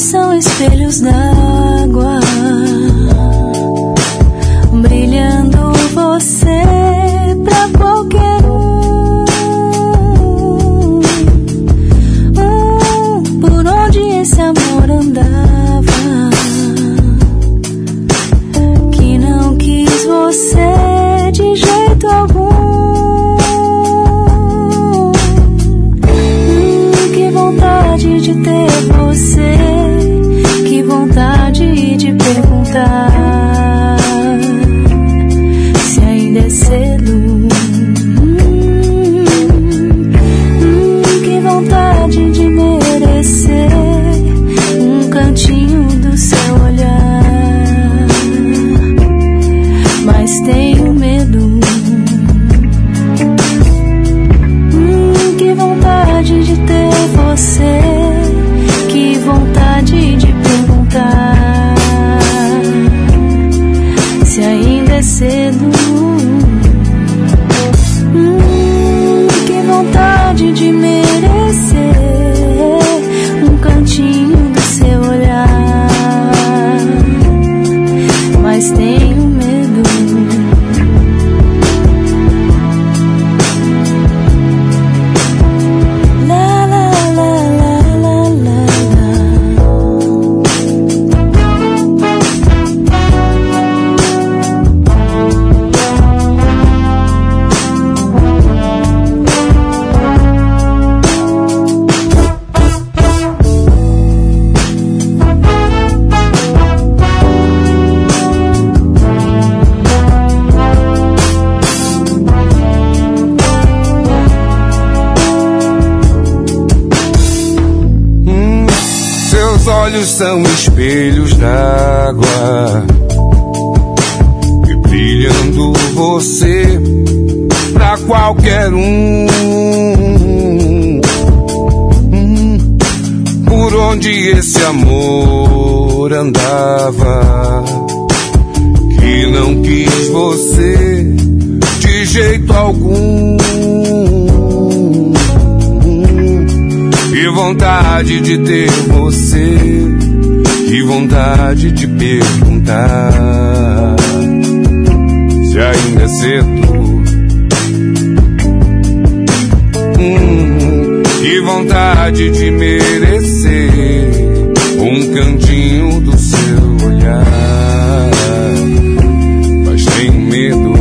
são espelhos d'água, brilhando você pra qualquer um. Por onde esse amor andava, que não quis você de jeito algum. Que vontade de ter você, que vontade de perguntar se ainda é cedo. Que vontade de merecer um cantinho do seu olhar, mas tenho medo. Que vontade de ter você, que vontade de perguntar se ainda é cedo. Que vontade de merecer um cantinho do seu olhar, mas tenho medo. Olhos são espelhos d'água e brilhando você pra qualquer um. Por onde esse amor andava, que não quis você de jeito algum. Que vontade de ter você, que vontade de perguntar se ainda é cedo. Que vontade de merecer um cantinho do seu olhar, mas tenho medo.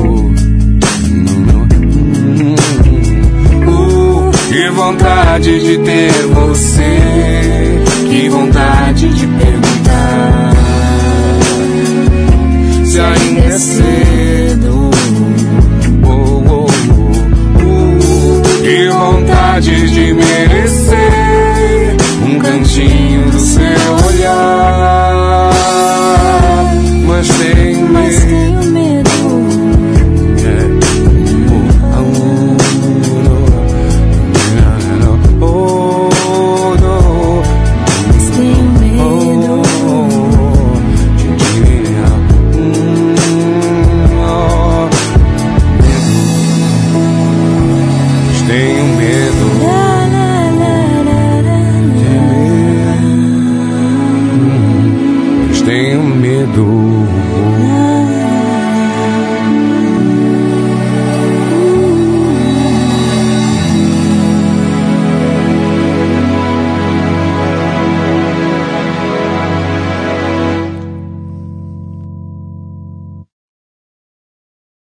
Que vontade de ter você, que vontade de perguntar se ainda é cedo.